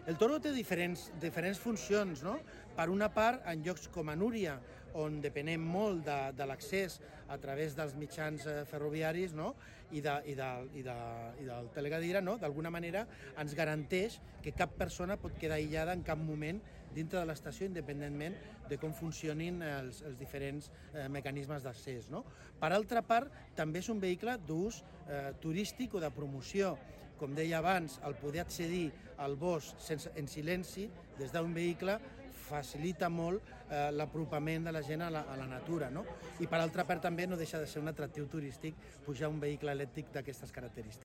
El toro té diferents funcions, no? Per una part, en llocs com a Núria, on depenem molt de l'accés a través dels mitjans ferroviaris, no? I del Telegadira, no? D'alguna manera ens garanteix que cap persona pot quedar aïllada en cap moment dintre de l'estació, independentment de com funcionin els diferents mecanismes d'accés, no? Per altra part, també és un vehicle d'ús turístic o de promoció. Com deia abans, el poder accedir al bosc en silenci des d'un vehicle facilita molt l'apropament de la gent a la natura, no? I per altra part també no deixa de ser un atractiu turístic pujar un vehicle elèctric d'aquestes característiques.